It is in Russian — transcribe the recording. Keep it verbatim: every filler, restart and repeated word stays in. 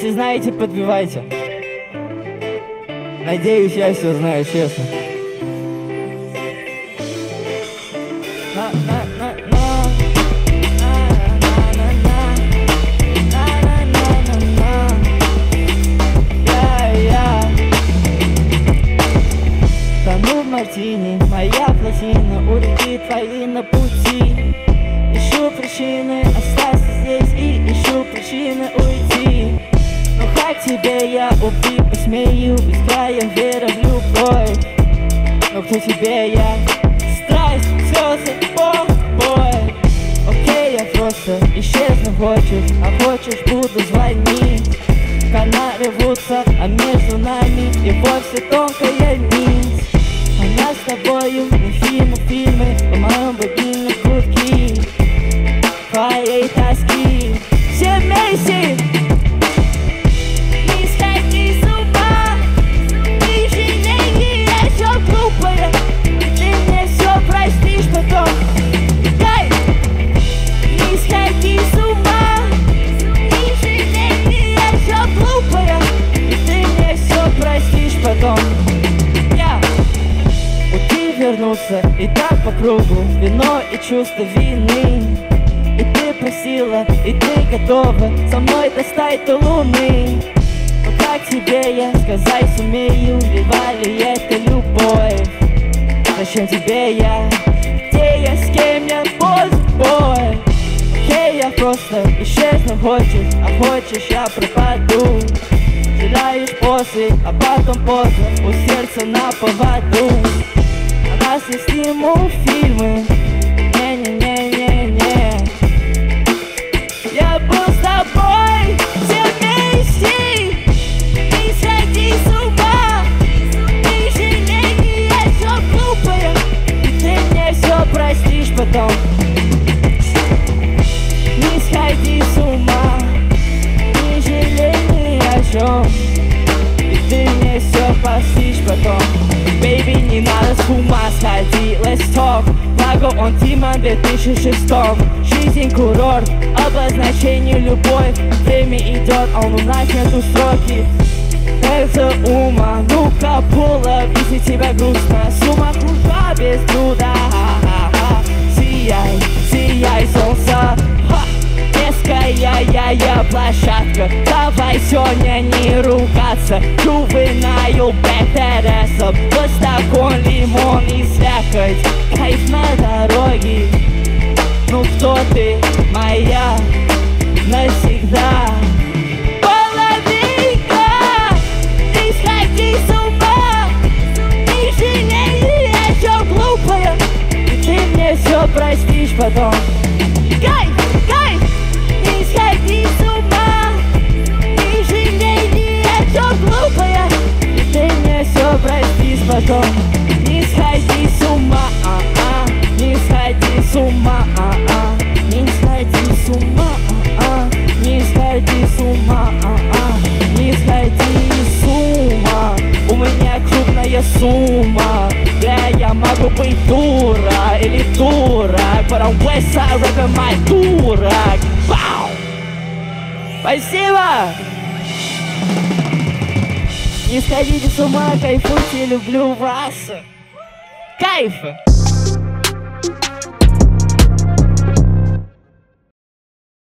Если знаете, подбивайте. Надеюсь, я все знаю, честно. На, на, на, на. Тону в мартини, моя плотина, у реки твои на пути. Ищу причины остаться здесь и ищу причины уйти. Но как тебе я убить посмею, без края вера в любовь. Но кто тебе я? Страсть, слезы, боль. Окей, я просто исчезну, хочешь, а хочешь буду звонить. Канары рвутся, а между нами и вовсе тонкая нить. А нас с тобою не фильмы, фильмы, по моему будильник гудки твоей тоски. Все вместе! Не сходи с ума, не жалей, я все глупая, и ты мне все простишь потом. Дай! Не сходи с ума, не жалей, я все глупая, и ты мне все простишь потом. Я пути вернуться и так по кругу, вино и чувство вины. И ты просила, и ты готова со мной достать до луны. Но как тебе я сказать сумею, жива ли это любовь? Зачем тебе я? Где я, с кем я, бой? Окей, я просто исчезну, хочешь, а хочешь я пропаду. Теряешь после, а потом поздно, у сердца на поводу. А нас не сниму фильмы, не-не-не-не-не. Я был с тобой все вместе, не сходи с ума, не жалей, я все глупая, и ты мне все простишь потом. Не сходи с ума, не жалей ни о чем, и ты мне все простишь потом. Baby, не надо с ума сходить, let's talk. Благо он Тима в две тысячи шестом. Жизнь курорт, обозначение любовь. Время идет, а у нас нету строки. Это ума, ну-ка пула, если тебя грустно. Сумма кружа без труда. Сияй, сияй, солнце. Детская площадка, давай сегодня не ругаться. Juvenile бэк-терраса, пластакон, лимон и слякоть. Кайф на дороге, ну кто ты, моя навсегда. Половинка, не сходи с ума, не жалей, я все глупая, и ты мне все простишь потом. Кайф, кайф, не сходи с ума, не жалей, я все глупая, и ты мне все простишь потом. Не сходи с ума, а-а, не сходи с ума, а-а, не сходи с ума, а-а, не сходи с ума, а-а, не сходи с ума. У меня крупная сумма, да, я могу быть дура или дурак, but I'm west side rapping my дурак. Бау! Спасибо! Не сходите с ума, кайфуйте, люблю вас. Кайф!